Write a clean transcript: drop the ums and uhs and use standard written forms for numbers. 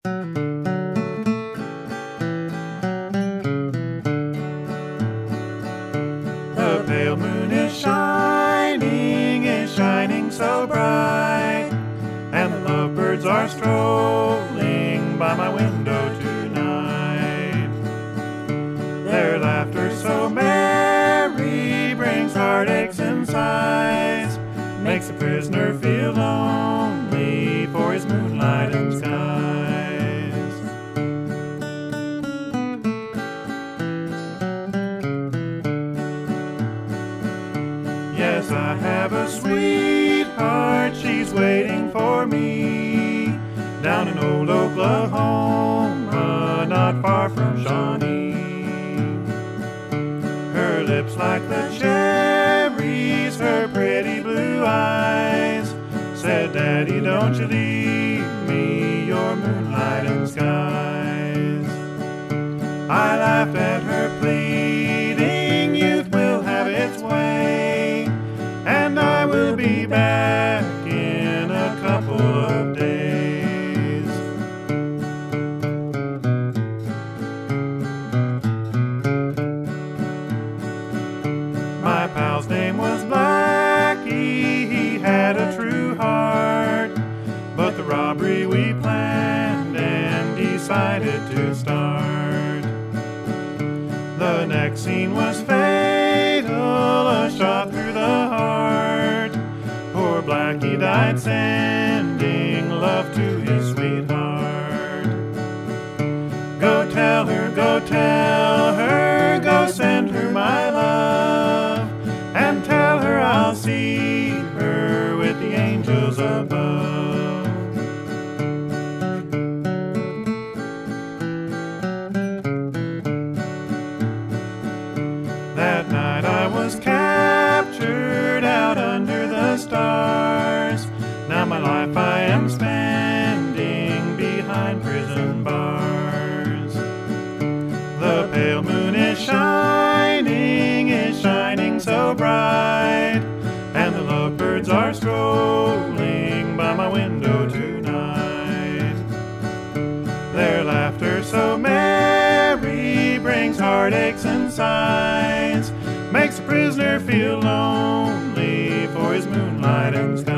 The pale moon is shining so bright, and the lovebirds are strolling by my window tonight. Their laughter so merry brings heartaches and sighs, makes the prisoner feel lonely for his moonlight and skies. Yes, I have a sweetheart, she's waiting for me down in old Oklahoma, not far from Shawnee. Her lips like the cherries, her pretty blue eyes said, "Daddy, don't you leave me your moonlight and skies." I laughed at her pleading, youth will have its way, and I will be back in a couple of days. My pal's name was Blackie, he had a true heart, but the robbery we planned and decided to start. The next scene was fatal, a shot through the heart. Poor Blackie died sending love to his sweetheart. Go tell her, go send her my love, and tell her I'll see her with the angels above. That night I was captured out under the stars. Now my life I am spending behind prison bars. The pale moon is shining so bright, and the lovebirds are strolling by my window tonight. Their laughter so merry brings heartaches and sighs, makes the prisoner feel lonely for his moonlight and sky.